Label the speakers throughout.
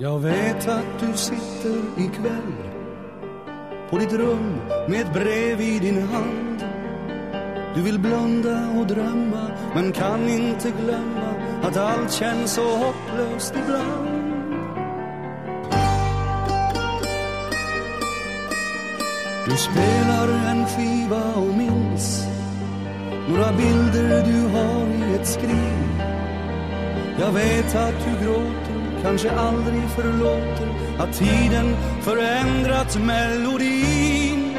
Speaker 1: Jag vet att du sitter ikväll på ditt rum med ett brev i din hand. Du vill blunda och drömma, men kan inte glömma att allt känns så hopplöst ibland. Du spelar en skiva och minns några bilder du har i ett skrin. Jag vet att du gråter, kanske aldrig förlåter att tiden förändrat melodin.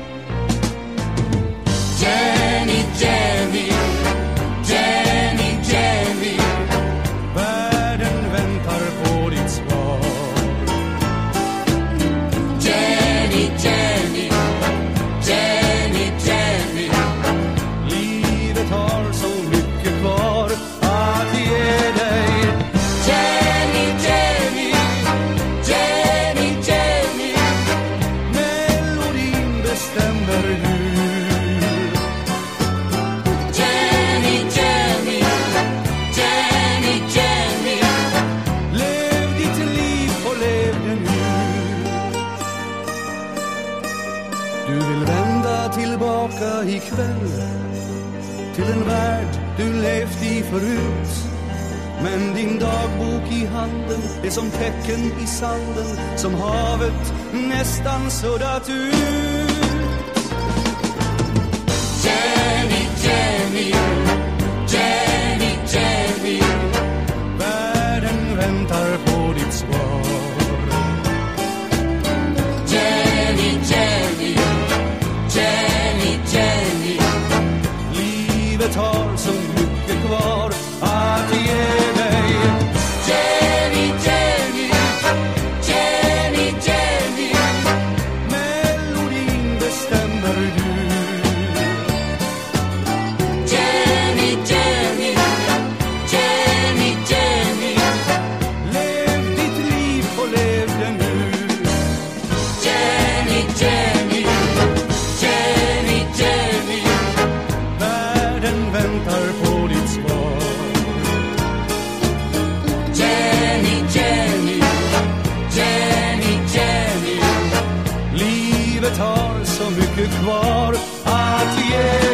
Speaker 1: Jenny, Jenny, Jenny, Jenny, världen väntar på ditt svar. Jenny, Jenny, Jenny, Jenny, livet har så mycket kvar att ge dig. Jenny, Jenny, Jenny, Jenny, melodin bestämmer du. Jenny, Jenny, Jenny, Jenny, lev ditt liv och lev det nu. Du vill vända tillbaka ikväll till en värld du levt i förut. Men din dagbok i handen är som tecken i sanden, som havet nästan suddat ut. Jenny, Jenny, Jenny, Jenny, världen väntar på ditt svar. Jenny, Jenny, Jenny, Jenny, livet har så mycket kvar att ge dig. Jenny, Jenny, Jenny, Jenny, melodin bestämmer du. Jenny, Jenny, Jenny, Jenny, lev ditt liv och lev det nu. Jenny, Jenny, Jenny, Jenny, världen väntar på ditt svar. Jenny, Jenny, Jenny, Jenny, livet har så mycket kvar att ge.